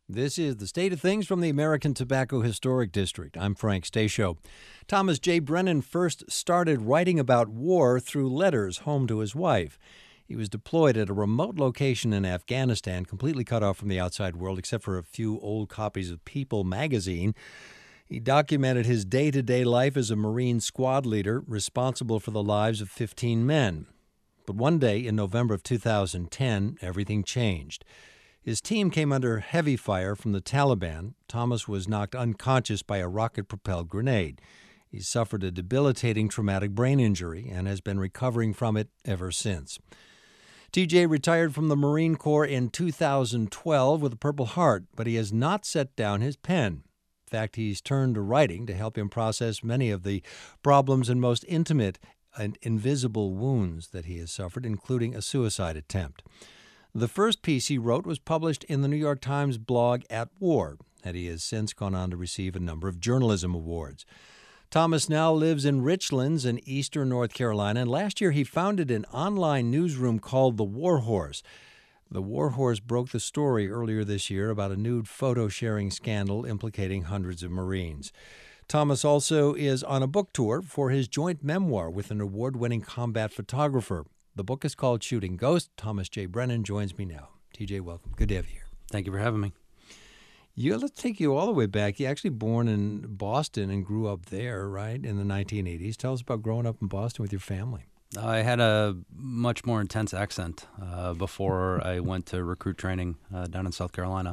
This is the State of Things from the American Tobacco Historic District. I'm Frank Stasio. Thomas J. Brennan first started writing about war through letters home to his wife. He was deployed at a remote location in Afghanistan, completely cut off from the outside world except for a few old copies of People magazine. He documented his day-to-day life as a Marine squad leader responsible for the lives of 15 men. But one day in November of 2010, everything changed. His team came under heavy fire from the Taliban. Thomas was knocked unconscious by a rocket-propelled grenade. He suffered a debilitating traumatic brain injury and has been recovering from it ever since. TJ retired from the Marine Corps in 2012 with a Purple Heart, but he has not set down his pen. In fact, he's turned to writing to help him process many of the problems and most intimate and invisible wounds that he has suffered, including a suicide attempt. The first piece he wrote was published in the New York Times blog At War, and he has since gone on to receive a number of journalism awards. Thomas now lives in Richlands in eastern North Carolina, and last year he founded an online newsroom called The War Horse. The War Horse broke the story earlier this year about a nude photo-sharing scandal implicating hundreds of Marines. Thomas also is on a book tour for his joint memoir with an award-winning combat photographer. The book is called Shooting Ghosts. Thomas J. Brennan joins me now. TJ, welcome. Good to have you here. Thank you for having me. Let's take you all the way back. You actually born in Boston and grew up there, right, in the 1980s. Tell us about growing up in Boston with your family. I had a much more intense accent before I went to recruit training down in South Carolina.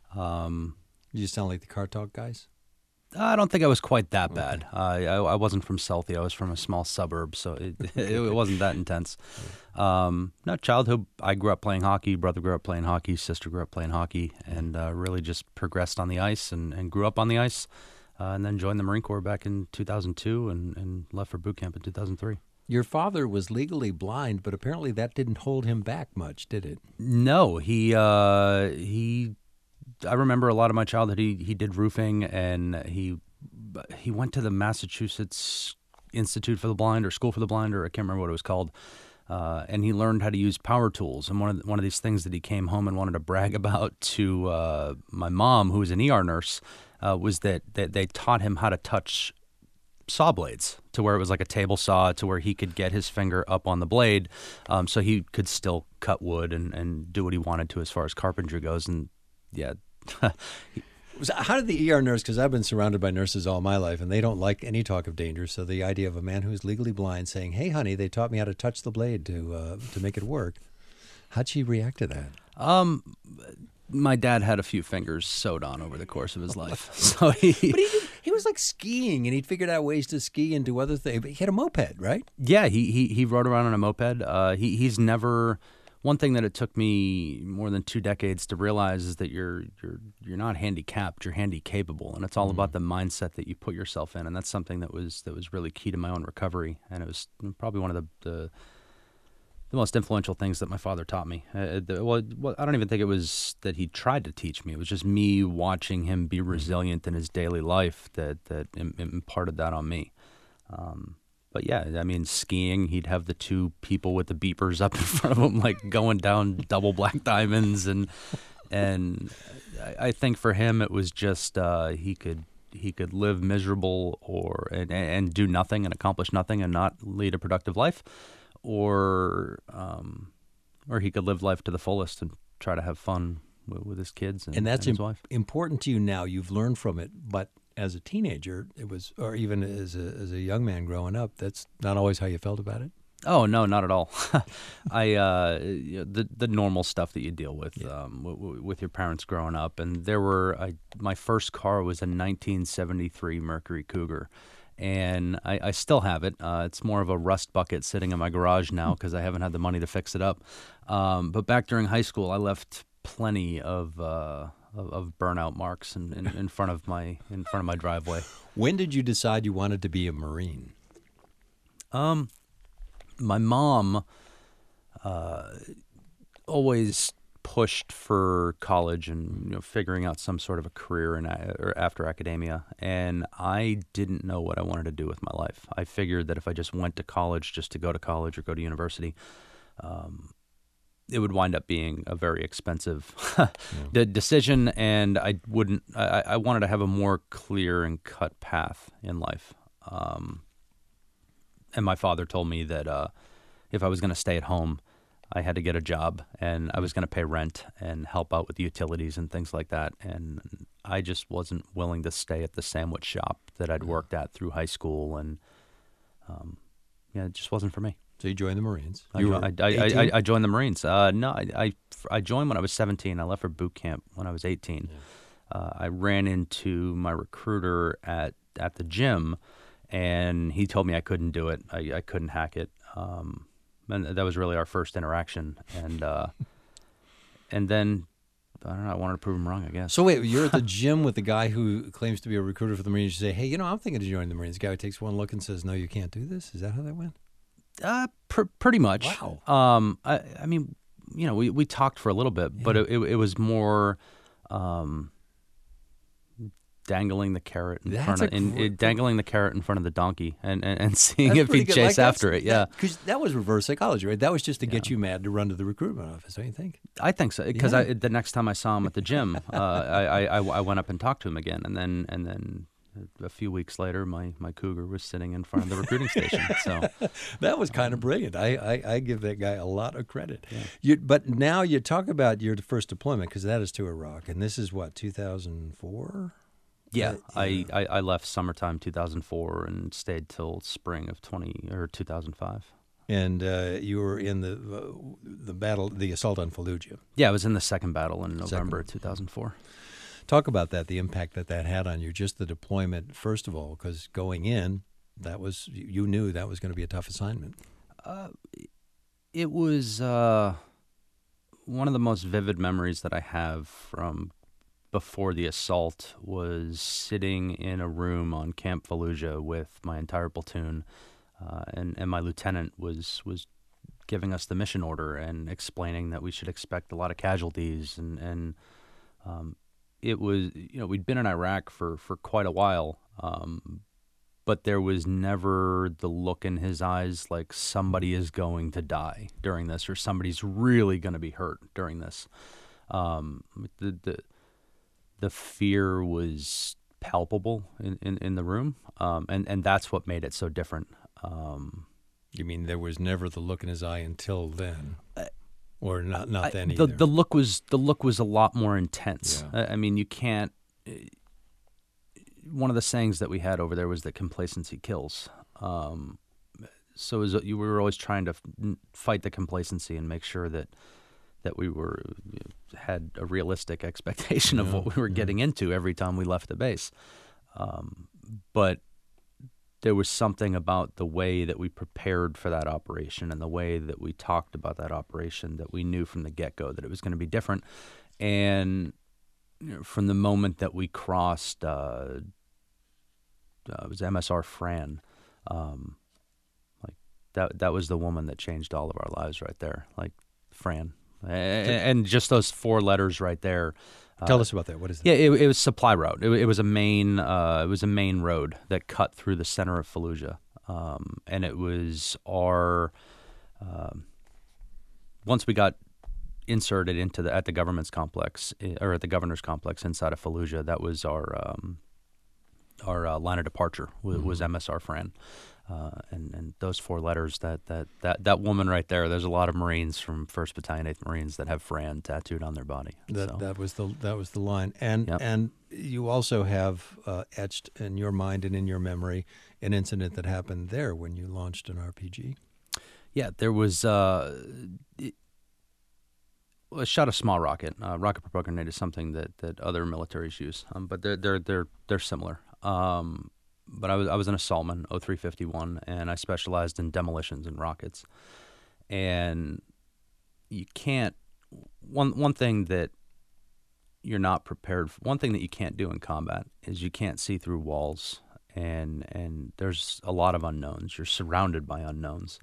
You sound like the Car Talk guys? I don't think I was quite that bad. I wasn't from Southie. I was from a small suburb, so it wasn't that intense. Childhood, I grew up playing hockey. Brother grew up playing hockey. Sister grew up playing hockey, and really just progressed on the ice and grew up on the ice, and then joined the Marine Corps back in 2002 and left for boot camp in 2003. Your father was legally blind, but apparently that didn't hold him back much, did it? No, he I remember a lot of my childhood. He did roofing, and he went to the Massachusetts Institute for the Blind or School for the Blind, or I can't remember what it was called. And he learned how to use power tools. And one of these things that he came home and wanted to brag about to my mom, who was an ER nurse, was that they taught him how to touch saw blades to where it was like a table saw, to where he could get his finger up on the blade, so he could still cut wood and do what he wanted to as far as carpentry goes. And yeah. How did the ER nurse, because I've been surrounded by nurses all my life, and they don't like any talk of danger, so the idea of a man who's legally blind saying, hey, honey, they taught me how to touch the blade to make it work. How'd she react to that? My dad had a few fingers sewed on over the course of his life. So But he was like skiing, and he'd figured out ways to ski and do other things. He had a moped, right? Yeah, he rode around on a moped. He's never... One thing that it took me more than 2 decades to realize is that you're not handicapped, you're handy-capable, and it's all about the mindset that you put yourself in, and that's something that was really key to my own recovery, and it was probably one of the most influential things that my father taught me. I don't even think it was that he tried to teach me. It was just me watching him be resilient in his daily life that imparted that on me. But yeah, I mean, skiing, he'd have the 2 people with the beepers up in front of him, like going down double black diamonds. And I think for him, it was just he could live miserable and do nothing and accomplish nothing and not lead a productive life, or he could live life to the fullest and try to have fun with his kids and that's his wife. Important to you now. You've learned from it, but as a teenager, it was, or even as a young man growing up, that's not always how you felt about it? Oh, no, not at all. The normal stuff that you deal with with your parents growing up. And my first car was a 1973 Mercury Cougar. And I still have it. It's more of a rust bucket sitting in my garage now because I haven't had the money to fix it up. But back during high school, I left plenty of burnout marks in front of my driveway. When did you decide you wanted to be a Marine? My mom always pushed for college and figuring out some sort of a career or after academia, and I didn't know what I wanted to do with my life. I figured that if I just went to college just to go to college or go to university, it would wind up being a very expensive decision, and I wouldn't. I wanted to have a more clear and cut path in life. And my father told me that if I was going to stay at home, I had to get a job, and I was going to pay rent and help out with the utilities and things like that. And I just wasn't willing to stay at the sandwich shop that I'd worked at through high school, and it just wasn't for me. So you joined the Marines. I joined the Marines. No, I joined when I was 17. I left for boot camp when I was 18. Yeah. I ran into my recruiter at the gym, and he told me I couldn't do it. I couldn't hack it. And that was really our first interaction. And and then, I don't know, I wanted to prove him wrong, I guess. So wait, you're at the gym with the guy who claims to be a recruiter for the Marines. You say, hey, I'm thinking of joining the Marines. The guy who takes one look and says, no, you can't do this? Is that how that went? Pretty much. Wow. I mean, we talked for a little bit, but it was more dangling the carrot in front of the donkey and seeing if he'd chase after it. Yeah, because that was reverse psychology, right? That was just to get you mad to run to the recruitment office. Don't you think? I think so. Because the next time I saw him at the gym, I went up and talked to him again, and then. A few weeks later, my cougar was sitting in front of the recruiting station. So that was kind of brilliant. I give that guy a lot of credit. Yeah. But now you talk about your first deployment, because that is to Iraq, and this is what, 2004? Yeah, I left summertime 2004 and stayed till spring of 2005. And you were in the battle, the assault on Fallujah. Yeah, I was in the second battle in November of 2004. Talk about that, the impact that had on you, just the deployment, first of all, because going in, you knew that was going to be a tough assignment. It was one of the most vivid memories that I have from before the assault was sitting in a room on Camp Fallujah with my entire platoon, and my lieutenant was giving us the mission order and explaining that we should expect a lot of casualties, and it was, we'd been in Iraq for quite a while, but there was never the look in his eyes like somebody is going to die during this, or somebody's really going to be hurt during this. The fear was palpable in the room, and that's what made it so different. You mean there was never the look in his eye until then? Or not then either. The look was a lot more intense. Yeah. I mean, you can't. One of the sayings that we had over there was that complacency kills. So we were always trying to fight the complacency and make sure that we had a realistic expectation of what we were getting into every time we left the base. But there was something about the way that we prepared for that operation and the way that we talked about that operation that we knew from the get-go that it was going to be different. And from the moment that we crossed, it was MSR Fran, that was the woman that changed all of our lives right there, like Fran. And just those 4 letters right there. Tell us about that. What is that? Yeah, it was supply route. It was a main. It was a main road that cut through the center of Fallujah, and it was our. Once we got inserted at the government's complex, or at the governor's complex inside of Fallujah, that was our line of departure. Was MSR Fran. And those 4 letters, that woman right there. There's a lot of Marines from 1st Battalion, 8th Marines that have Fran tattooed on their body. That was the line. And you also have etched in your mind and in your memory an incident that happened there when you launched an RPG. Yeah, there was a shot a small rocket. Rocket propelled grenade is something that other militaries use, but they're similar. But I was an assaultman, 0351, and I specialized in demolitions and rockets. And you can't. One thing that you're not prepared for, one thing that you can't do in combat is you can't see through walls, and there's a lot of unknowns. You're surrounded by unknowns,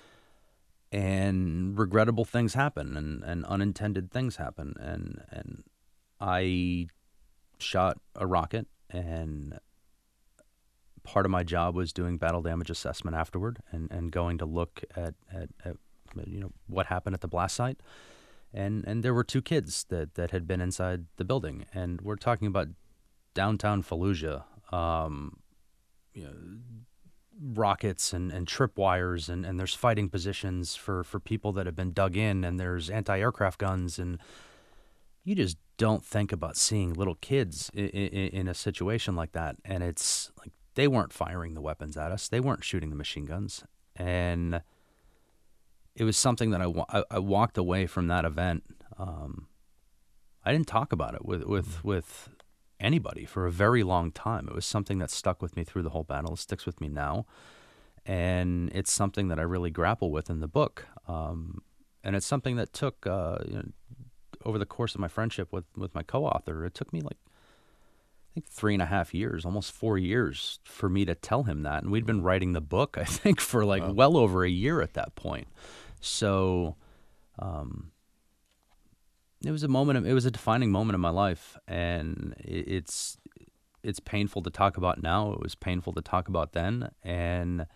and regrettable things happen, and unintended things happen. And I shot a rocket, and part of my job was doing battle damage assessment afterward and going to look at what happened at the blast site. and there were two kids that had been inside the building, and we're talking about downtown Fallujah, you know, rockets and tripwires, and there's fighting positions for people that have been dug in, and there's anti-aircraft guns, and you just don't think about seeing little kids in a situation like that. And it's like they weren't firing the weapons at us. They weren't shooting the machine guns. And it was something that I walked away from that event. I didn't talk about it with anybody for a very long time. It was something that stuck with me through the whole battle. It sticks with me now. And it's something that I really grapple with in the book. And it's something that took, over the course of my friendship with my co-author, it took me like, I think 3.5 years, almost 4 years for me to tell him that. And we'd been writing the book, I think, for like well over a year at that point. So it was a defining moment in my life, and it's painful to talk about now. It was painful to talk about then, and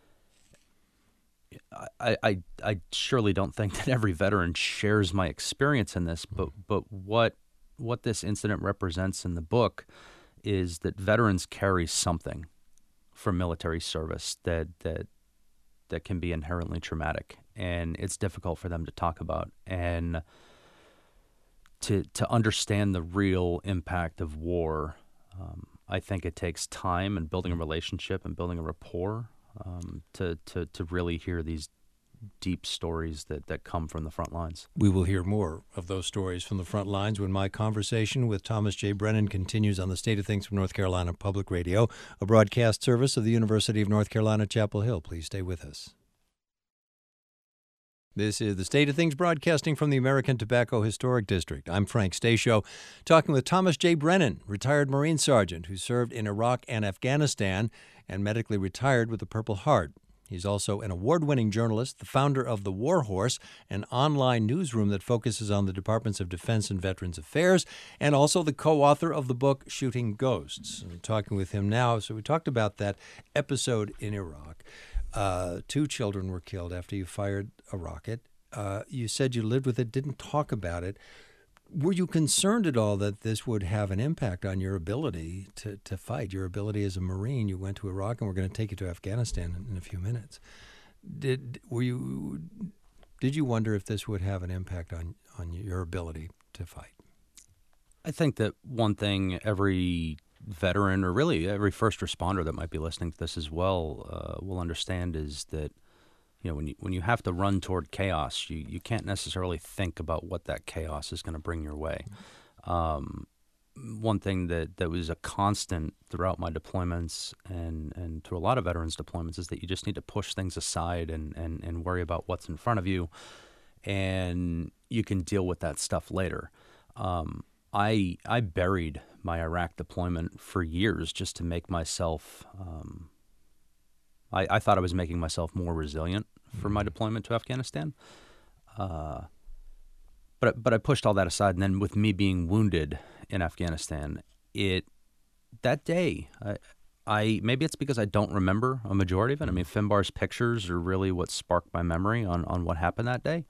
I surely don't think that every veteran shares my experience in this, but what this incident represents in the book is that veterans carry something from military service that can be inherently traumatic, and it's difficult for them to talk about, and to understand the real impact of war. I think it takes time and building a relationship and building a rapport to really hear these deep stories that come from the front lines. We will hear more of those stories from the front lines when my conversation with Thomas J. Brennan continues on the State of Things from North Carolina Public Radio, a broadcast service of the University of North Carolina, Chapel Hill. Please stay with us. This is the State of Things broadcasting from the American Tobacco Historic District. I'm Frank Stasio, talking with Thomas J. Brennan, retired Marine Sergeant who served in Iraq and Afghanistan and medically retired with the Purple Heart. He's also an award-winning journalist, the founder of The War Horse, an online newsroom that focuses on the Departments of Defense and Veterans Affairs, and also the co-author of the book Shooting Ghosts. I'm talking with him now. So we talked about that episode in Iraq. 2 children were killed after you fired a rocket. You said you lived with it, didn't talk about it. Were you concerned at all that this would have an impact on your ability to fight, your ability as a Marine? You went to Iraq, and we're going to take you to Afghanistan in a few minutes. Did you wonder if this would have an impact on your ability to fight? I think that one thing every veteran, or really every first responder that might be listening to this as well, will understand is that, you know, when you have to run toward chaos, you can't necessarily think about what that chaos is going to bring your way. One thing that was a constant throughout my deployments and through a lot of veterans' deployments is that you just need to push things aside and worry about what's in front of you, and you can deal with that stuff later. I buried my Iraq deployment for years just to make myself I thought I was making myself more resilient for my deployment to Afghanistan. But I pushed all that aside, and then with me being wounded in Afghanistan, that day, I maybe it's because I don't remember a majority of it. I mean, Finbar's pictures are really what sparked my memory on what happened that day.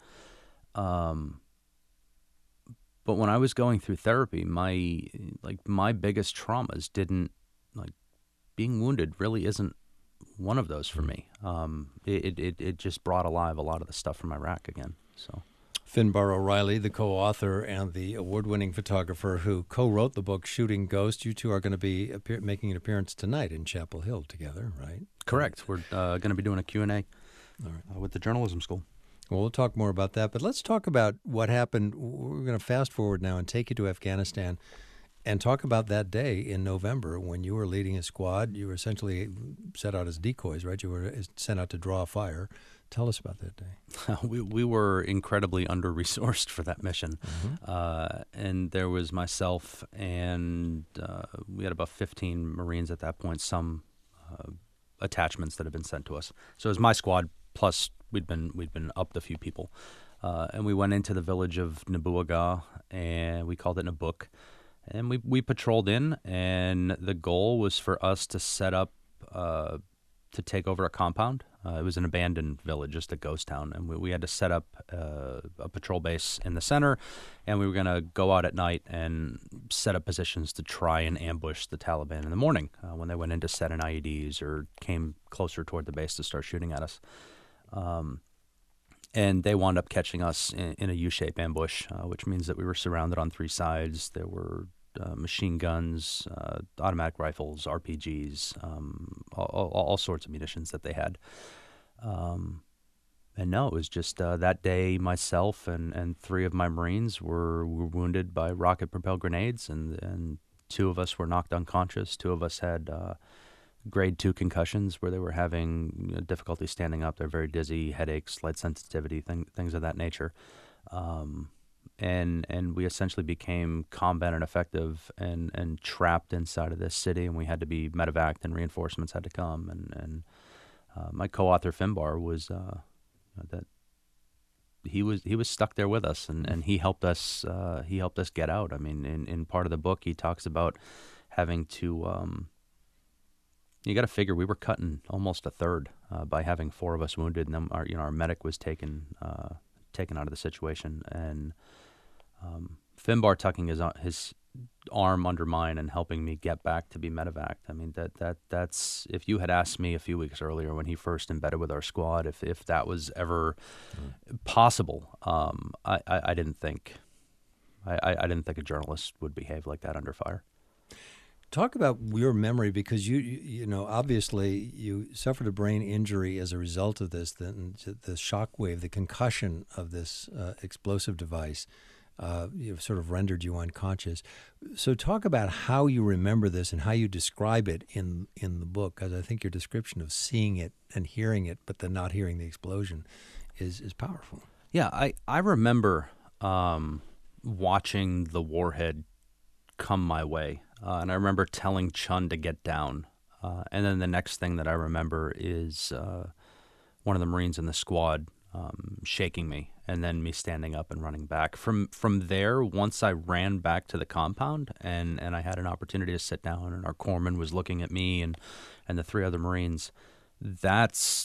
But when I was going through therapy, my biggest traumas didn't, like, being wounded really isn't one of those for me. It just brought alive a lot of the stuff from Iraq again. So, Finbar O'Reilly, the co-author and the award-winning photographer who co-wrote the book Shooting Ghosts, you two are going to be making an appearance tonight in Chapel Hill together, right? Correct. We're going to be doing a Q&A with the journalism school. Well, we'll talk more about that, but let's talk about what happened. We're going to fast forward now and take you to Afghanistan and talk about that day in November when you were leading a squad. You were essentially set out as decoys, right? You were sent out to draw fire. Tell us about that day. We were incredibly under-resourced for that mission. And there was myself and we had about 15 Marines at that point, some attachments that had been sent to us. So it was my squad, plus we'd been upped a few people. And we went into the village of Nabu Aga, and we called it Nabuk. And we patrolled in, and the goal was for us to set up to take over a compound. It was an abandoned village, just a ghost town, and we had to set up a patrol base in the center, and we were going to go out at night and set up positions to try and ambush the Taliban in the morning when they went in to set in IEDs or came closer toward the base to start shooting at us. And they wound up catching us in a U-shaped ambush, which means that we were surrounded on three sides. There were machine guns, automatic rifles, RPGs, all sorts of munitions that they had. And no, it was just that day myself and three of my Marines were wounded by rocket-propelled grenades, and two of us were knocked unconscious. Two of us had grade 2 concussions where they were having difficulty standing up. They're very dizzy, headaches, light sensitivity, things of that nature. And we essentially became combat ineffective and trapped inside of this city, and we had to be medevaced, and reinforcements had to come. And my co-author Finbar was that he was stuck there with us, and he helped us get out. I mean, in part of the book, he talks about having to. You got to figure we were cutting almost a third by having 4 of us wounded, and then our medic was taken out of the situation, and Finbar tucking his arm under mine and helping me get back to be medevaced. I mean, that's if you had asked me a few weeks earlier when he first embedded with our squad if that was ever possible, I didn't think I didn't think a journalist would behave like that under fire. Talk about your memory, because you know, obviously you suffered a brain injury as a result of this. The shock wave, the concussion of this explosive device, sort of rendered you unconscious. So talk about how you remember this and how you describe it in the book, because I think your description of seeing it and hearing it, but then not hearing the explosion, is powerful. Yeah, I remember watching the warhead come my way. And I remember telling Chun to get down. And then the next thing that I remember is one of the Marines in the squad shaking me, and then me standing up and running back. From there, once I ran back to the compound and I had an opportunity to sit down, and our corpsman was looking at me and the 3 other Marines, that's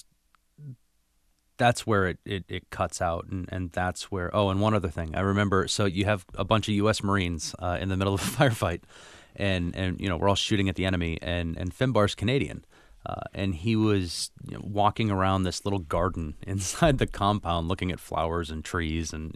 where it cuts out, and that's where. Oh, and one other thing I remember. So you have a bunch of U.S. Marines in the middle of a firefight, and we're all shooting at the enemy, and Finbar's Canadian, and he was walking around this little garden inside the compound, looking at flowers and trees, and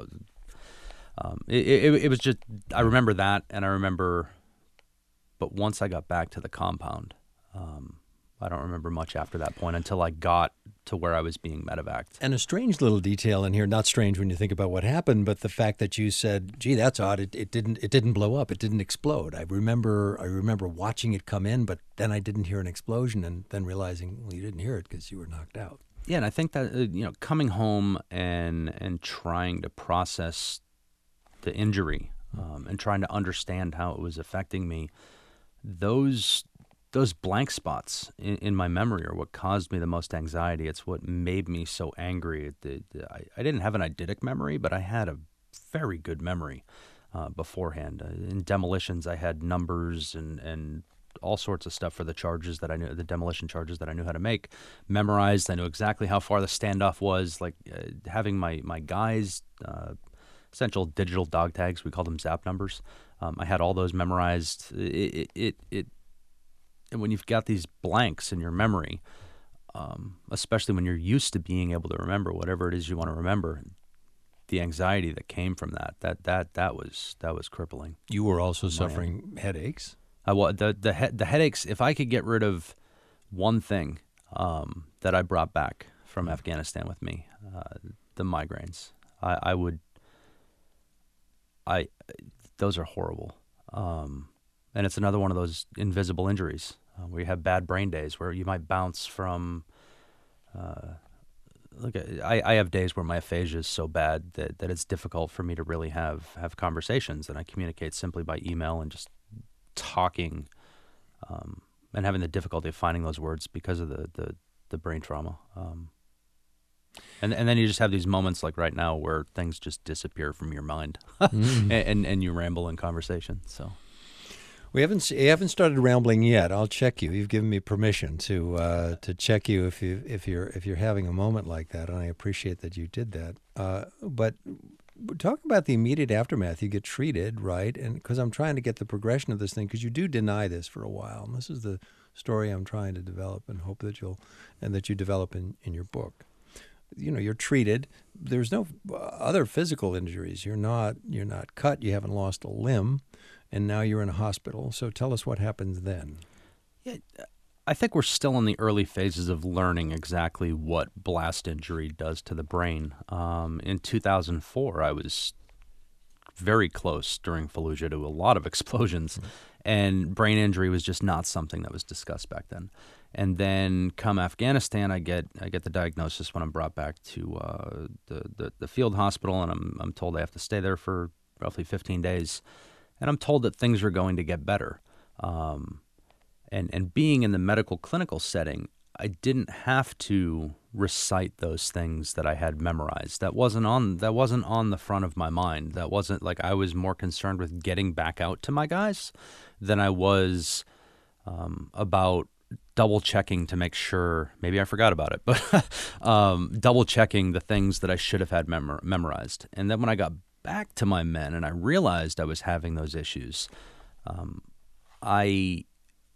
it was just. I remember that, and I remember. But once I got back to the compound. I don't remember much after that point until I got to where I was being medevaced. And a strange little detail in here, not strange when you think about what happened, but the fact that you said, "Gee, that's odd. It didn't blow up. It didn't explode." I remember watching it come in, but then I didn't hear an explosion, and then realizing, well, you didn't hear it because you were knocked out. Yeah, and I think that coming home and trying to process the injury and trying to understand how it was affecting me, those blank spots in my memory are what caused me the most anxiety. It's what made me so angry. I didn't have an eidetic memory, but I had a very good memory beforehand. In demolitions, I had numbers and all sorts of stuff for the charges that I knew, the demolition charges that I knew how to make, memorized. I knew exactly how far the standoff was. Like having my guys' essential digital dog tags, we call them zap numbers. I had all those memorized. And when you've got these blanks in your memory, especially when you're used to being able to remember whatever it is you want to remember, the anxiety that came from that was crippling. You were also suffering headaches. The headaches. If I could get rid of one thing that I brought back from Afghanistan with me, the migraines, I would. Those are horrible. And it's another one of those invisible injuries where you have bad brain days where you might bounce from. I have days where my aphasia is so bad that it's difficult for me to really have conversations, and I communicate simply by email and just talking, and having the difficulty of finding those words because of the brain trauma. And then you just have these moments like right now where things just disappear from your mind, and you ramble in conversation. So. You haven't started rambling yet. I'll check you. You've given me permission to check you if you're having a moment like that, and I appreciate that you did that. But talk about the immediate aftermath. You get treated, right? And because I'm trying to get the progression of this thing, because you do deny this for a while, and this is the story I'm trying to develop, and hope that you develop in your book. You're treated. There's no other physical injuries. You're not cut. You haven't lost a limb. And now you're in a hospital. So tell us what happens then. Yeah, I think we're still in the early phases of learning exactly what blast injury does to the brain. In 2004, I was very close during Fallujah to a lot of explosions, and brain injury was just not something that was discussed back then. And then come Afghanistan, I get the diagnosis when I'm brought back to the field hospital, and I'm told I have to stay there for roughly 15 days. And I'm told that things are going to get better. And being in the medical clinical setting, I didn't have to recite those things that I had memorized. That wasn't on the front of my mind. That wasn't like I was more concerned with getting back out to my guys than I was about double checking to make sure. Maybe I forgot about it, but double checking the things that I should have had memorized. And then when I got back to my men and I realized I was having those issues, I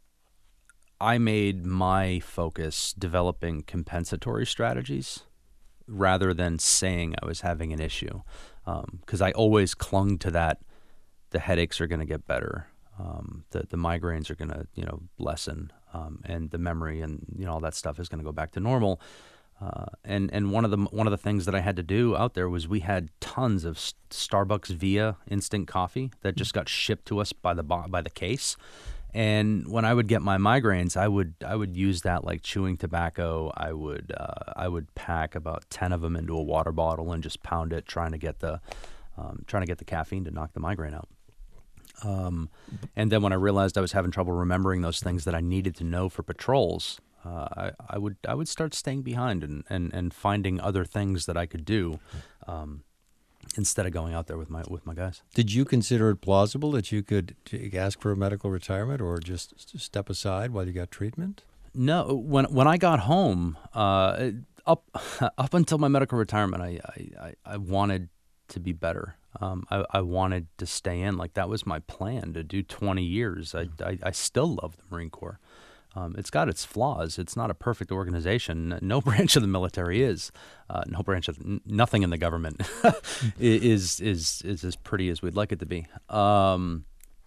made my focus developing compensatory strategies rather than saying I was having an issue, because I always clung to that. The headaches are going to get better, the migraines are going to lessen, and the memory and all that stuff is going to go back to normal. And one of the things that I had to do out there was we had tons of Starbucks Via instant coffee that just got shipped to us by the case. And when I would get my migraines, I would use that like chewing tobacco. I would pack about 10 of them into a water bottle and just pound it, trying to get the caffeine to knock the migraine out. And then when I realized I was having trouble remembering those things that I needed to know for patrols, I would start staying behind and finding other things that I could do, instead of going out there with my guys. Did you consider it plausible that you could ask for a medical retirement or just step aside while you got treatment? No, when I got home, up until my medical retirement, I wanted to be better. I wanted to stay in. Like that was my plan, to do 20 years. I still love the Marine Corps. It's got its flaws. It's not a perfect organization. No branch of the military is. Nothing in the government is as pretty as we'd like it to be. But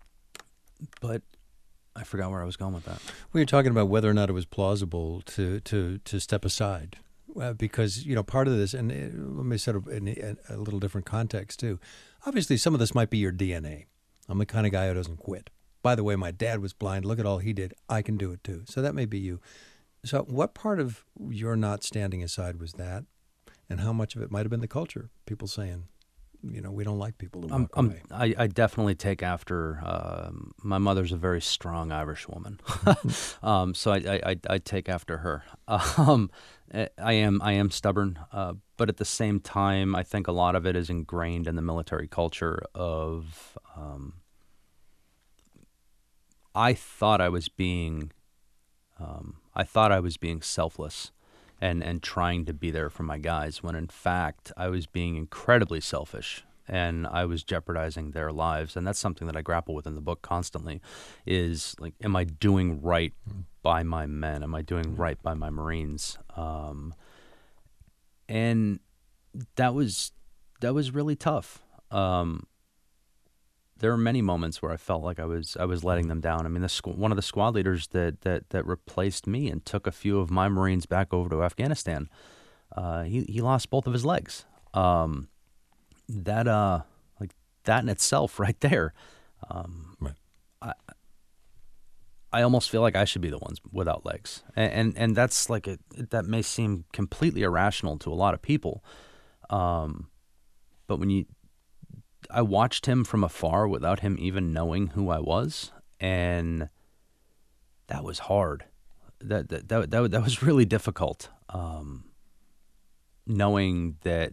I forgot where I was going with that. We were talking about whether or not it was plausible to step aside, because part of this, and let me set up in a little different context too. Obviously, some of this might be your DNA. I'm the kind of guy who doesn't quit. By the way, my dad was blind. Look at all he did. I can do it too. So that may be you. So what part of your not standing aside was that? And how much of it might have been the culture? People saying, we don't like people who walk away. I definitely take after, my mother's a very strong Irish woman. So I take after her. I am stubborn, but at the same time, I think a lot of it is ingrained in the military culture of, I thought I was being selfless and trying to be there for my guys, when in fact I was being incredibly selfish and I was jeopardizing their lives. And that's something that I grapple with in the book constantly, is like, am I doing right by my men? Am I doing right by my Marines? And that was really tough. There are many moments where I felt like I was letting them down. I mean, one of the squad leaders that replaced me and took a few of my Marines back over to Afghanistan, he lost both of his legs. That in itself, right there, Right. I almost feel like I should be the ones without legs, and that's like that may seem completely irrational to a lot of people, but when I watched him from afar without him even knowing who I was, and that was hard. That was really difficult. Knowing that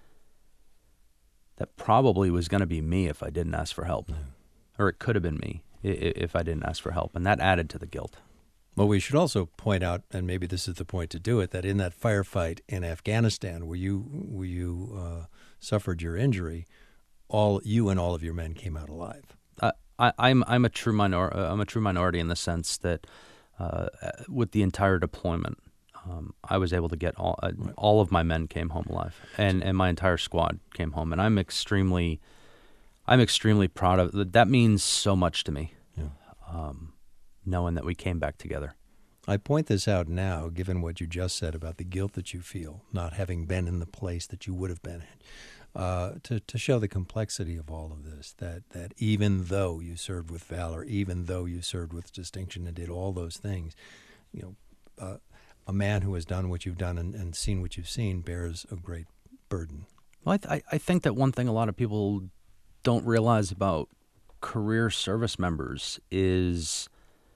probably was going to be me if I didn't ask for help, or it could have been me. if I didn't ask for help, and that added to the guilt. Well, we should also point out, and maybe this is the point to do it, that in that firefight in Afghanistan, where you suffered your injury, you and all of your men came out alive. I'm a true minority in the sense that with the entire deployment, I was able to get all of my men came home alive, and my entire squad came home, and I'm extremely proud of that. That means so much to me. Yeah. Knowing that we came back together. I point this out now, given what you just said about the guilt that you feel, not having been in the place that you would have been in, to show the complexity of all of this, that even though you served with valor, even though you served with distinction and did all those things, a man who has done what you've done and seen what you've seen bears a great burden. Well, I think that one thing a lot of people don't realize about career service members is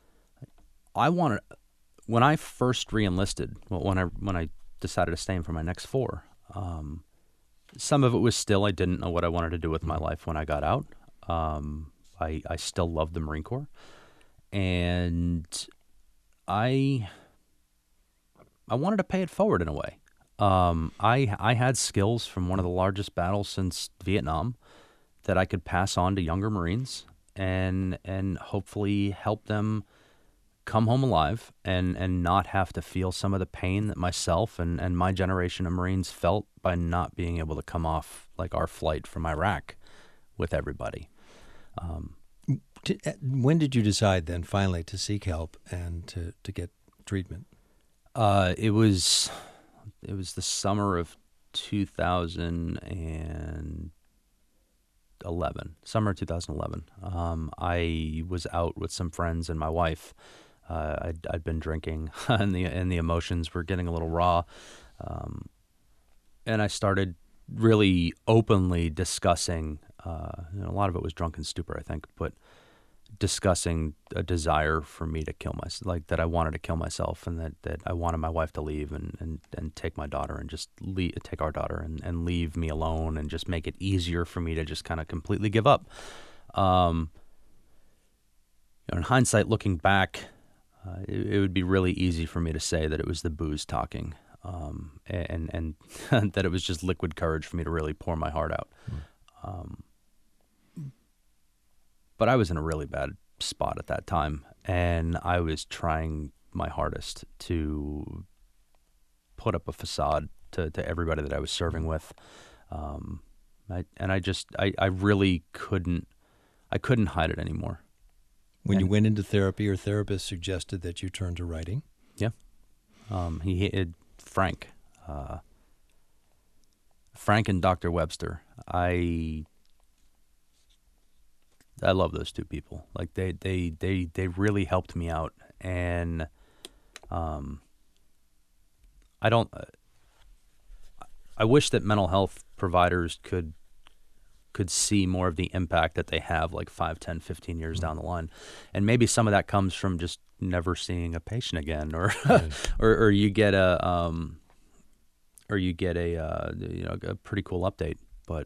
when I first re-enlisted, when I decided to stay in for my next 4, some of it was still I didn't know what I wanted to do with my life when I got out. I still loved the Marine Corps, and I wanted to pay it forward in a way. I had skills from one of the largest battles since Vietnam that I could pass on to younger Marines and hopefully help them come home alive and not have to feel some of the pain that myself and my generation of Marines felt by not being able to come off like our flight from Iraq with everybody. When did you decide then finally to seek help and to get treatment? It was the summer of 2011. Summer 2011. I was out with some friends and my wife. I'd been drinking, and the emotions were getting a little raw, and I started really openly discussing. A lot of it was drunken stupor, I think, but discussing a desire for me to kill myself, like that I wanted to kill myself, and that I wanted my wife to leave and take my daughter and just take our daughter and leave me alone and just make it easier for me to just kind of completely give up. In hindsight, looking back, it would be really easy for me to say that it was the booze talking, and that it was just liquid courage for me to really pour my heart out. But I was in a really bad spot at that time, and I was trying my hardest to put up a facade to everybody that I was serving with. I really couldn't hide it anymore. When you went into therapy, your therapist suggested that you turn to writing? Yeah. Frank and Dr. Webster. I love those two people. Like they really helped me out, and I wish that mental health providers could see more of the impact that they have like 5, 10, 15 years down the line. And maybe some of that comes from just never seeing a patient again, or or you get a pretty cool update. But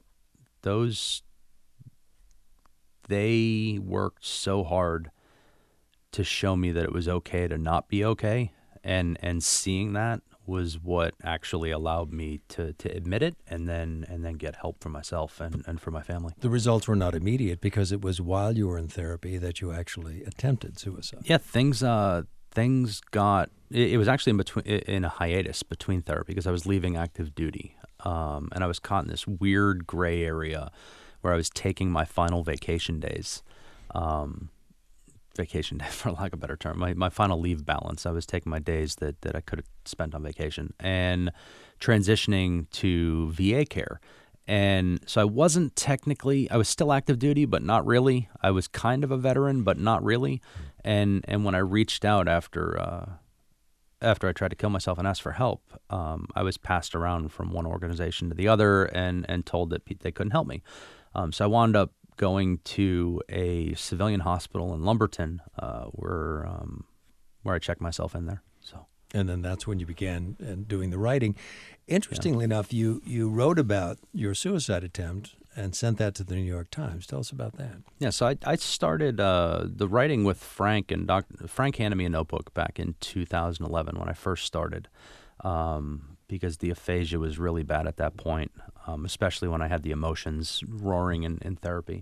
they worked so hard to show me that it was okay to not be okay, and seeing that was what actually allowed me to admit it and then get help for myself and for my family. The results were not immediate because it was while you were in therapy that you actually attempted suicide. Yeah, things got. It was actually in a hiatus between therapy because I was leaving active duty, and I was caught in this weird gray area where I was taking my final vacation days. Vacation day, for lack of a better term, my final leave balance. I was taking my days that I could have spent on vacation and transitioning to VA care. And so I was still active duty, but not really. I was kind of a veteran, but not really. And when I reached out after I tried to kill myself and asked for help, I was passed around from one organization to the other and told that they couldn't help me. So I wound up going to a civilian hospital in Lumberton, where I checked myself in there. So, and then that's when you began doing the writing. Interestingly enough, you wrote about your suicide attempt and sent that to the New York Times. Tell us about that. Yeah, so I started the writing with Frank, and Frank handed me a notebook back in 2011 when I first started, because the aphasia was really bad at that point, especially when I had the emotions roaring in therapy.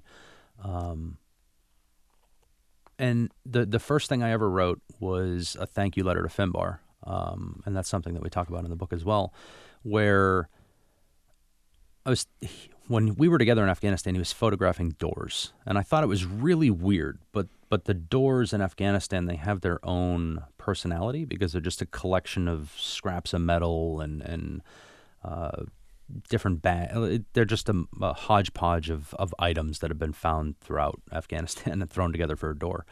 And the first thing I ever wrote was a thank you letter to Finbar, and that's something that we talk about in the book as well, where when we were together in Afghanistan, he was photographing doors, and I thought it was really weird, but the doors in Afghanistan, they have their own personality because they're just a collection of scraps of metal and different they're just a hodgepodge of items that have been found throughout Afghanistan and thrown together for a door.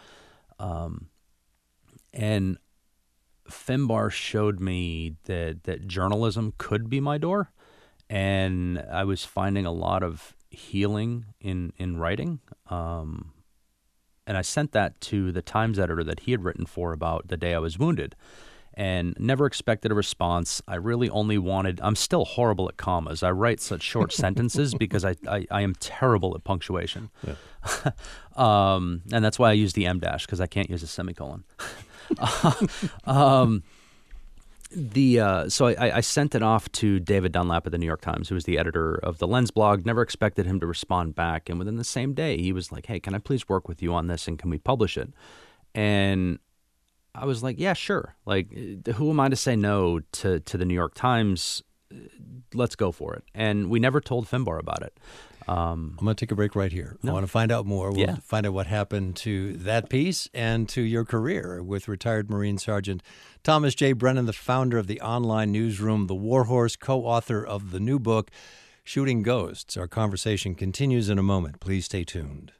And Finbar showed me that journalism could be my door, and I was finding a lot of healing in writing. And I sent that to the Times editor that he had written for about the day I was wounded, and never expected a response. I really only wanted, I'm still horrible at commas. I write such short sentences because I am terrible at punctuation. Yeah. And that's why I use the M dash, because I can't use a semicolon. So I sent it off to David Dunlap at the New York Times, who was the editor of the Lens blog. Never expected him to respond back. And within the same day, he was like, hey, can I please work with you on this, and can we publish it? And I was like, yeah, sure. Like, who am I to say no to the New York Times? Let's go for it. And we never told Finbar about it. I'm going to take a break right here. No. I want to find out more. We'll find out what happened to that piece and to your career with retired Marine Sergeant Thomas J. Brennan, the founder of the online newsroom The Warhorse, co-author of the new book, Shooting Ghosts. Our conversation continues in a moment. Please stay tuned.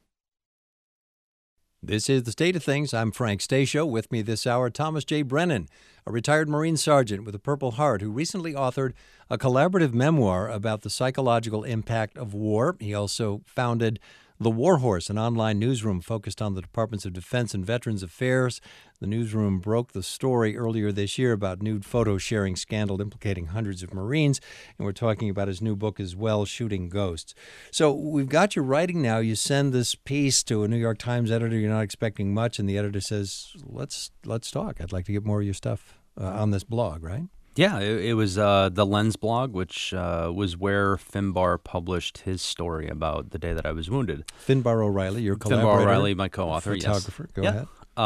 This is The State of Things. I'm Frank Stasio. With me this hour, Thomas J. Brennan, a retired Marine sergeant with a Purple Heart who recently authored a collaborative memoir about the psychological impact of war. He also founded The Warhorse, an online newsroom focused on the Departments of Defense and Veterans Affairs. The newsroom broke the story earlier this year about nude photo sharing scandal implicating hundreds of Marines, and we're talking about his new book as well, Shooting Ghosts. So we've got your writing now. You send this piece to a New York Times editor. You're not expecting much, and the editor says, let's talk. I'd like to get more of your stuff on this blog, right? Yeah, it was the Lens blog, which was where Finbar published his story about the day that I was wounded. Finbar O'Reilly, your collaborator. Finbar O'Reilly, my co-author, photographer. Yes. Go ahead.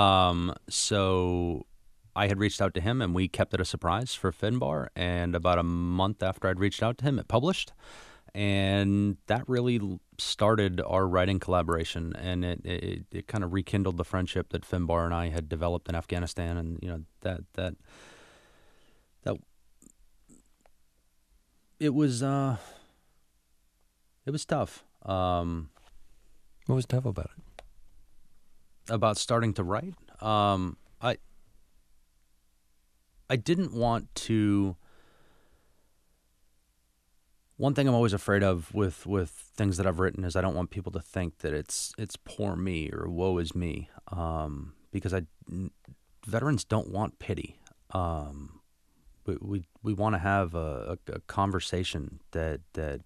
So I had reached out to him, and we kept it a surprise for Finbar. And about a month after I'd reached out to him, it published. And that really started our writing collaboration, and it kind of rekindled the friendship that Finbar and I had developed in Afghanistan. And that it was tough. What was tough about it? About starting to write. I didn't want to. One thing I'm always afraid of with things that I've written is I don't want people to think that it's poor me or woe is me, because veterans don't want pity. We want to have a conversation that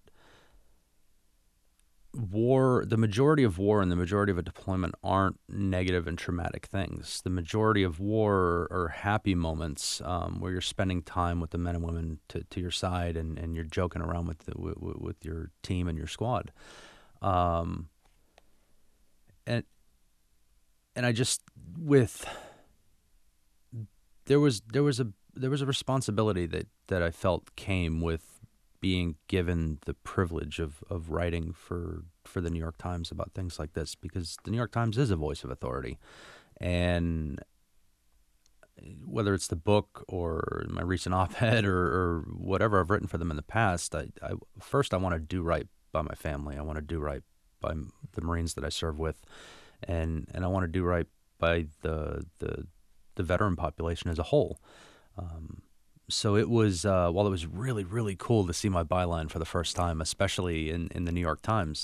war, the majority of war and the majority of a deployment aren't negative and traumatic things. The majority of war are happy moments where you're spending time with the men and women to your side, and you're joking around with your team and your squad. And I just there was a responsibility that I felt came with being given the privilege of writing for the New York Times about things like this, because the New York Times is a voice of authority. And whether it's the book or my recent op-ed or whatever I've written for them in the past, I want to do right by my family. I want to do right by the Marines that I serve with, and I want to do right by the veteran population as a whole. So it was, while it was really, really cool to see my byline for the first time, especially in the New York Times,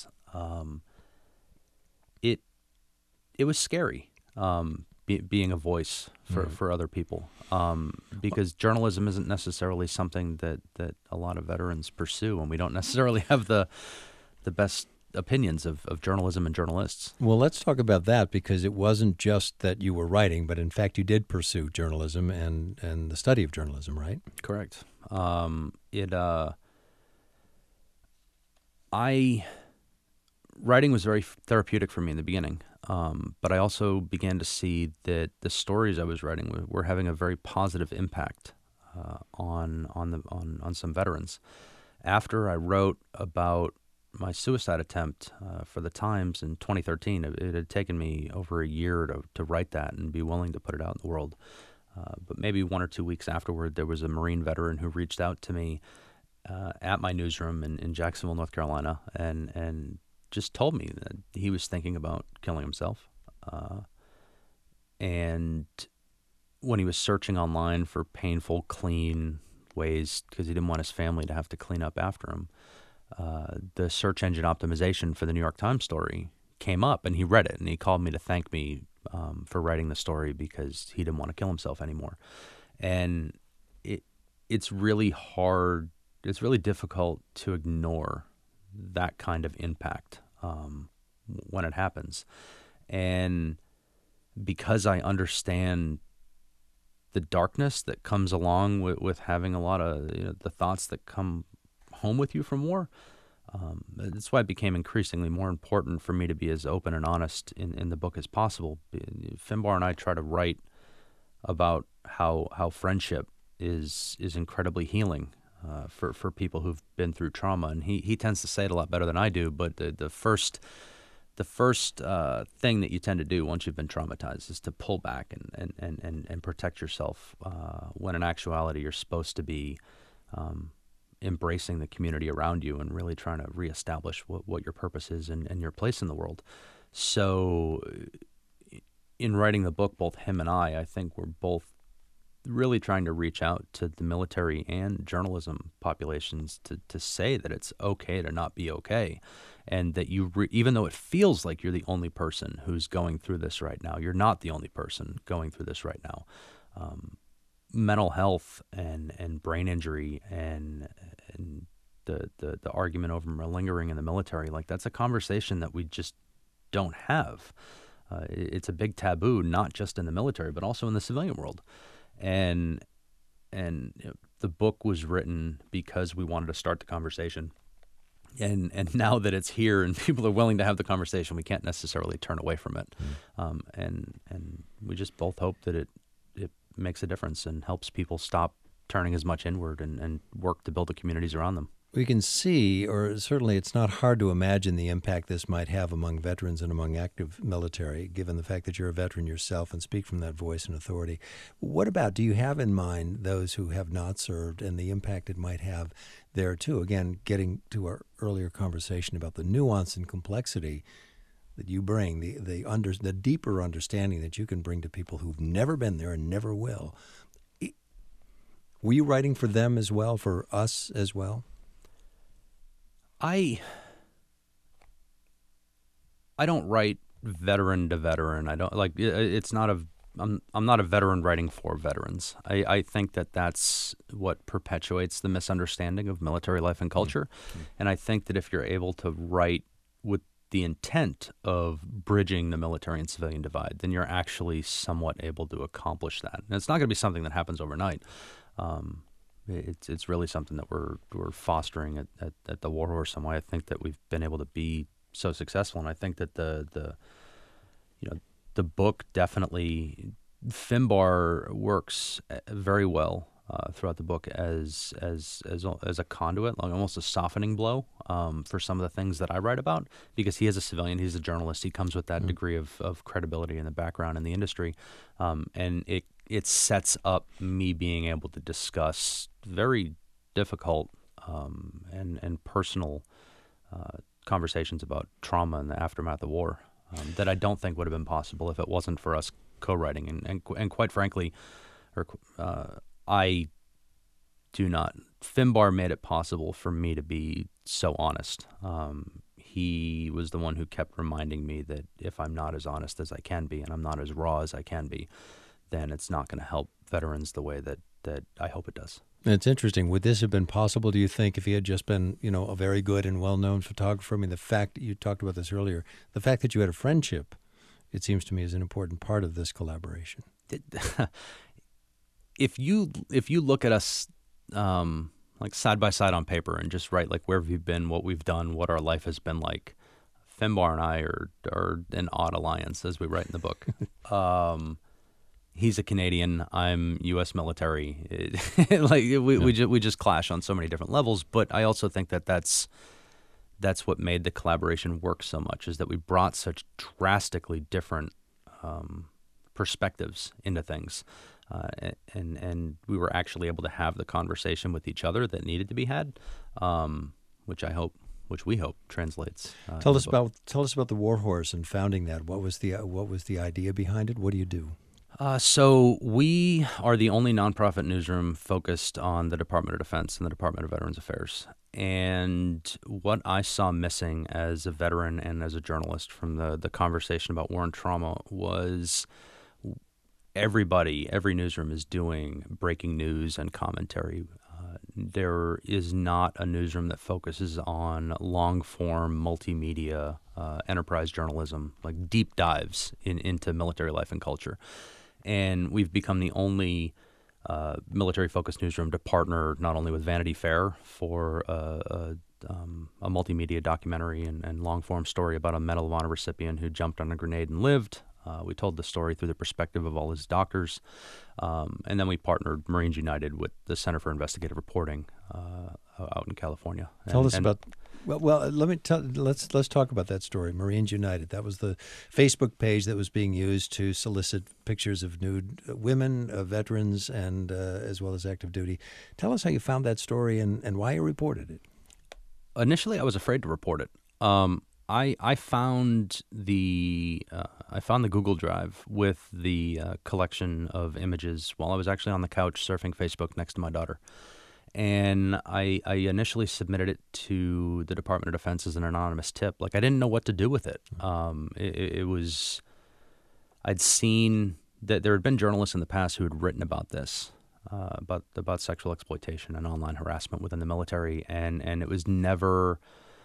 it was scary being a voice for other people, because journalism isn't necessarily something that a lot of veterans pursue, and we don't necessarily have the best opinions of journalism and journalists. Well, let's talk about that, because it wasn't just that you were writing, but in fact you did pursue journalism and the study of journalism, right? Correct. Writing was very therapeutic for me in the beginning, but I also began to see that the stories I was writing were having a very positive impact on some veterans. After I wrote about my suicide attempt for the Times in 2013, it had taken me over a year to write that and be willing to put it out in the world. But maybe 1 or 2 weeks afterward, there was a Marine veteran who reached out to me at my newsroom in Jacksonville, North Carolina, and just told me that he was thinking about killing himself. And when he was searching online for painful, clean ways, because he didn't want his family to have to clean up after him, the search engine optimization for the New York Times story came up, and he read it, and he called me to thank me for writing the story because he didn't want to kill himself anymore. And it's really hard, it's really difficult to ignore that kind of impact when it happens. And because I understand the darkness that comes along with having a lot of the thoughts that come home with you from war, that's why it became increasingly more important for me to be as open and honest in the book as possible. Finbar and I try to write about how friendship is incredibly healing for people who've been through trauma, and he tends to say it a lot better than I do. But the first thing that you tend to do once you've been traumatized is to pull back and protect yourself, when in actuality you're supposed to be embracing the community around you and really trying to reestablish what your purpose is and your place in the world. So in writing the book, both him and I think we're both really trying to reach out to the military and journalism populations to say that it's okay to not be okay, and that even though it feels like you're the only person who's going through this right now, you're not the only person going through this right now. Mental health and brain injury and the argument over malingering in the military, like that's a conversation that we just don't have. It's a big taboo, not just in the military, but also in the civilian world. And the book was written because we wanted to start the conversation. And now that it's here and people are willing to have the conversation, we can't necessarily turn away from it. And we just both hope that it makes a difference and helps people stop turning as much inward and work to build the communities around them. We can see, or certainly it's not hard to imagine the impact this might have among veterans and among active military, given the fact that you're a veteran yourself and speak from that voice and authority. What about, do you have in mind those who have not served and the impact it might have there too? Again, getting to our earlier conversation about the nuance and complexity that you bring, the deeper understanding that you can bring to people who've never been there and never will. Were you writing for them as well, for us as well? I don't write veteran to veteran. I don't like. It's not a. I'm not a veteran writing for veterans. I think that's what perpetuates the misunderstanding of military life and culture. And I think that if you're able to write with the intent of bridging the military and civilian divide, then you're actually somewhat able to accomplish that. And it's not going to be something that happens overnight. It's really something that we're fostering at the Warhorse, and why I think that we've been able to be so successful. And I think that the book definitely, Finbar works very well throughout the book as a conduit, like almost a softening blow for some of the things that I write about, because he is a civilian, he's a journalist, he comes with that degree of credibility and the background in the industry, and it sets up me being able to discuss very difficult and personal conversations about trauma and the aftermath of war that I don't think would have been possible if it wasn't for us co-writing. And quite frankly, I do not. Finbar made it possible for me to be so honest. He was the one who kept reminding me that if I'm not as honest as I can be and I'm not as raw as I can be, then it's not going to help veterans the way that I hope it does. It's interesting. Would this have been possible, do you think, if he had just been, a very good and well-known photographer? I mean, the fact, you talked about this earlier, the fact that you had a friendship, it seems to me, is an important part of this collaboration. If you look at us like side by side on paper and just write like where we've been, what we've done, what our life has been like, Finbar and I are an odd alliance, as we write in the book. He's a Canadian. I'm U.S. military. We just clash on so many different levels. But I also think that that's what made the collaboration work so much, is that we brought such drastically different perspectives into things, and we were actually able to have the conversation with each other that needed to be had, which we hope translates. Tell us about the Warhorse and founding that. What was the idea behind it? What do you do? So we are the only nonprofit newsroom focused on the Department of Defense and the Department of Veterans Affairs. And what I saw missing as a veteran and as a journalist from the conversation about war and trauma was every newsroom is doing breaking news and commentary. There is not a newsroom that focuses on long-form multimedia enterprise journalism, like deep dives into military life and culture. And we've become the only military-focused newsroom to partner not only with Vanity Fair for a multimedia documentary and long-form story about a Medal of Honor recipient who jumped on a grenade and lived. We told the story through the perspective of all his doctors, and then we partnered Marines United with the Center for Investigative Reporting out in California. Tell us about. Well, let's talk about that story. Marines United. That was the Facebook page that was being used to solicit pictures of nude women, veterans, and as well as active duty. Tell us how you found that story and why you reported it. Initially, I was afraid to report it. I found the Google Drive with the collection of images while I was actually on the couch surfing Facebook next to my daughter. And I initially submitted it to the Department of Defense as an anonymous tip. Like, I didn't know what to do with it. I'd seen that there had been journalists in the past who had written about this, about sexual exploitation and online harassment within the military, and it was never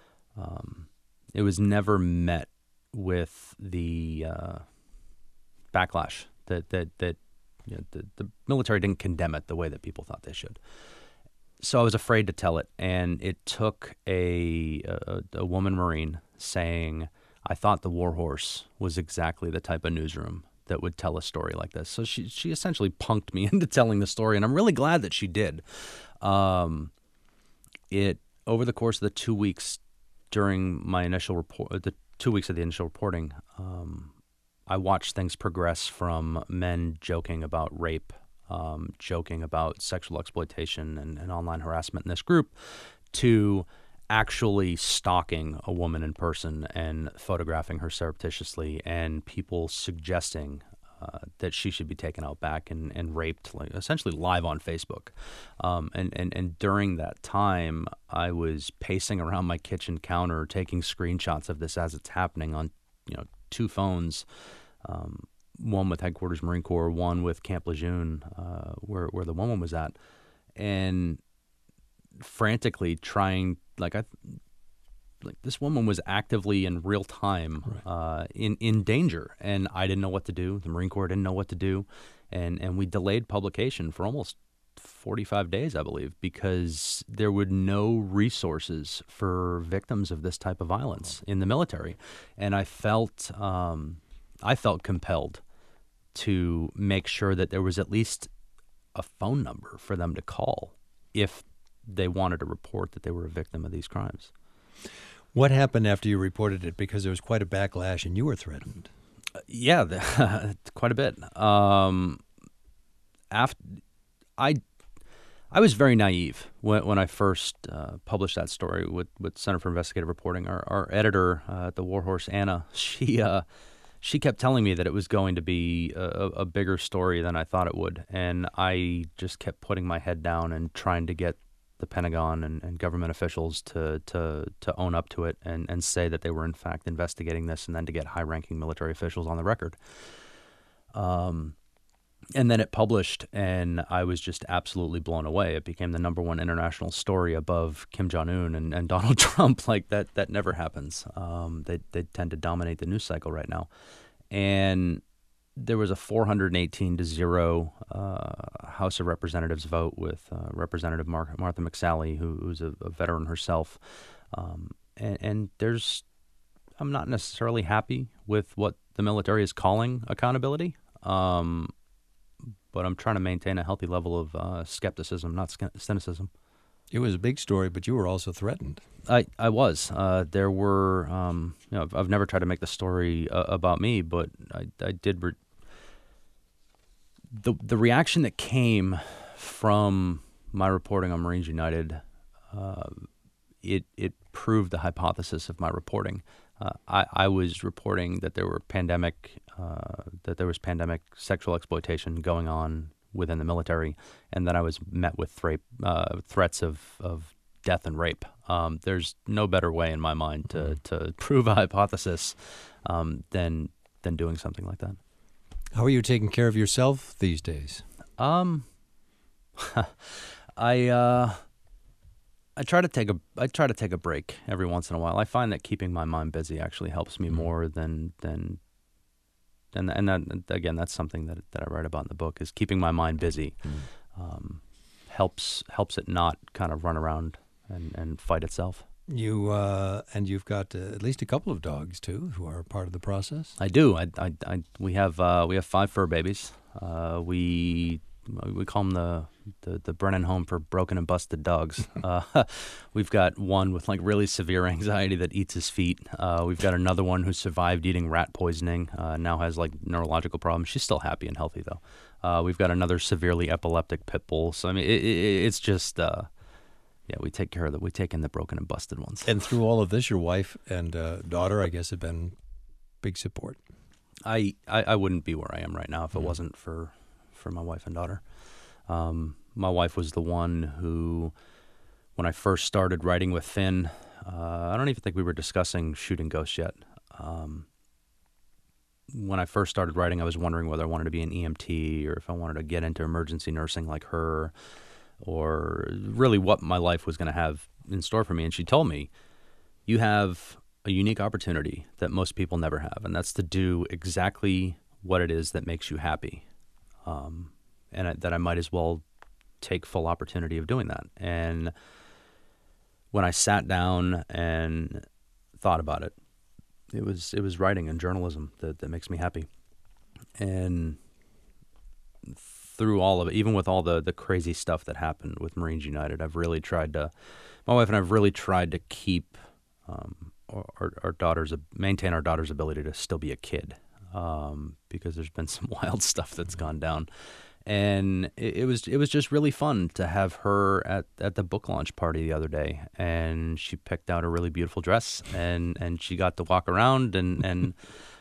met with the backlash that the military didn't condemn it the way that people thought they should. So I was afraid to tell it, and it took a woman Marine saying, "I thought the Warhorse was exactly the type of newsroom that would tell a story like this." So she essentially punked me into telling the story, and I'm really glad that she did. Over the course of the 2 weeks during my initial report, the 2 weeks of the initial reporting, I watched things progress from men joking about rape, joking about sexual exploitation and online harassment in this group, to actually stalking a woman in person and photographing her surreptitiously, and people suggesting that she should be taken out back and raped, like essentially live on Facebook. And during that time, I was pacing around my kitchen counter, taking screenshots of this as it's happening on, two phones. One with Headquarters Marine Corps, one with Camp Lejeune, where the woman was at, and frantically trying, this woman was actively in real time in danger, and I didn't know what to do. The Marine Corps didn't know what to do, and we delayed publication for almost 45 days, I believe, because there were no resources for victims of this type of violence in the military, and I felt compelled to make sure that there was at least a phone number for them to call if they wanted to report that they were a victim of these crimes. What happened after you reported it? Because there was quite a backlash and you were threatened. Yeah, quite a bit. I was very naive when I first published that story with Center for Investigative Reporting. Our editor at the Warhorse, Anna, she kept telling me that it was going to be a bigger story than I thought it would, and I just kept putting my head down and trying to get the Pentagon and government officials to own up to it and say that they were in fact investigating this, and then to get high-ranking military officials on the record. And then it published, and I was just absolutely blown away. It became the #1 international story above Kim Jong-un and Donald Trump. Like that never happens. They tend to dominate the news cycle right now. And there was a 418-0 House of Representatives vote with Representative Martha McSally, who's a veteran herself. And I'm not necessarily happy with what the military is calling accountability. But I'm trying to maintain a healthy level of skepticism, not cynicism. It was a big story, but you were also threatened. I was. There were, I've never tried to make the story about me, but I did. The reaction that came from my reporting on Marines United, it proved the hypothesis of my reporting. I was reporting that there was pandemic sexual exploitation going on within the military, and that I was met with threats of death and rape. There's no better way in my mind to prove a hypothesis than doing something like that. How are you taking care of yourself these days? I try to take a break every once in a while. I find that keeping my mind busy actually helps me more than and that, again, that's something that I write about in the book, is keeping my mind busy helps it not kind of run around and fight itself. You've got at least a couple of dogs too, who are part of the process. I do. We have 5 fur babies. We call them the Brennan home for broken and busted dogs. We've got one with like really severe anxiety that eats his feet. We've got another one who survived eating rat poisoning, now has like neurological problems. She's still happy and healthy though. We've got another severely epileptic pit bull. So I mean, it's just we take care of we take in the broken and busted ones. And through all of this, your wife and daughter, I guess, have been big support. I wouldn't be where I am right now if it wasn't for my wife and daughter. My wife was the one who, when I first started writing with Finn, I don't even think we were discussing shooting ghosts yet. When I first started writing, I was wondering whether I wanted to be an EMT or if I wanted to get into emergency nursing like her, or really what my life was going to have in store for me. And she told me, you have a unique opportunity that most people never have, and that's to do exactly what it is that makes you happy. That I might as well take full opportunity of doing that. And when I sat down and thought about it, it was writing and journalism that makes me happy. And through all of it, even with all the crazy stuff that happened with Marines United, my wife and I have really tried to keep maintain our daughter's ability to still be a kid. Because there's been some wild stuff that's gone down, and it was just really fun to have her at the book launch party the other day, and she picked out a really beautiful dress, and she got to walk around, and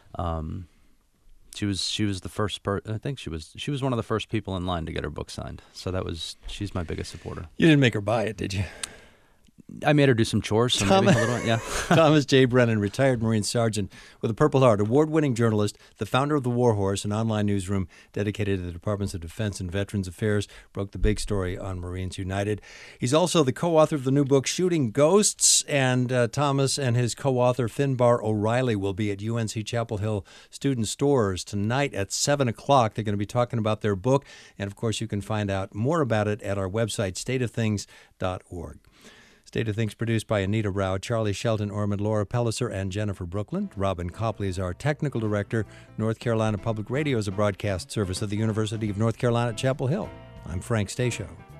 she was the first I think she was one of the first people in line to get her book signed. So she's my biggest supporter. You didn't make her buy it, did you? I made her do some chores, so maybe a little bit, yeah. Thomas J. Brennan, retired Marine Sergeant with a Purple Heart, award-winning journalist, the founder of The War Horse, an online newsroom dedicated to the Departments of Defense and Veterans Affairs, broke the big story on Marines United. He's also the co-author of the new book, Shooting Ghosts, and Thomas and his co-author, Finbar O'Reilly, will be at UNC Chapel Hill student stores tonight at 7 o'clock. They're going to be talking about their book, and of course you can find out more about it at our website, stateofthings.org. State of Things produced by Anita Rao, Charlie Shelton, Ormond, Laura Pelliser, and Jennifer Brooklyn. Robin Copley is our technical director. North Carolina Public Radio is a broadcast service of the University of North Carolina at Chapel Hill. I'm Frank Stasio.